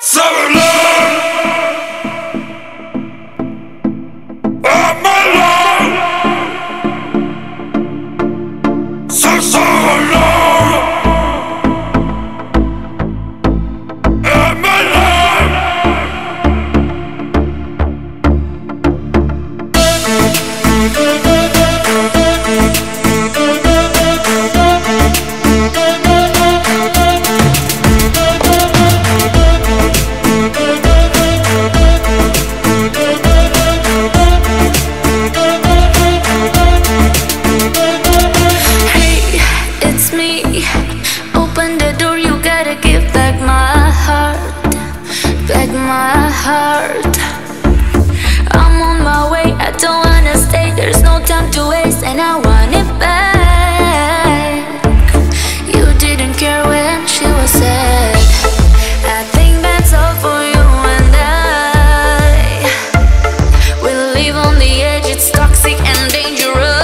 I'm on my way, I don't wanna stay. There's no time to waste, and I want it back. You didn't care when she was sad. I think that's all for you and I. We live on the edge, it's toxic and dangerous.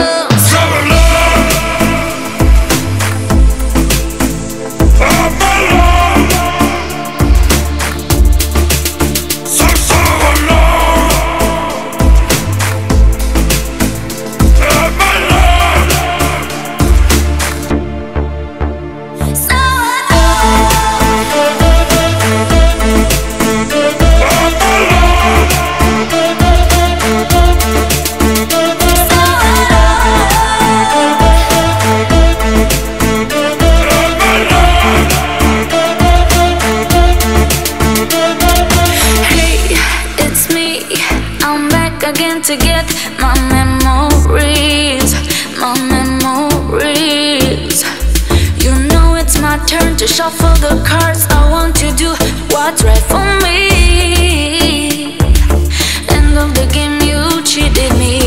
Again to get my memories, my memories. You know it's my turn to shuffle the cards. I want to do what's right for me. End of the game, you cheated me.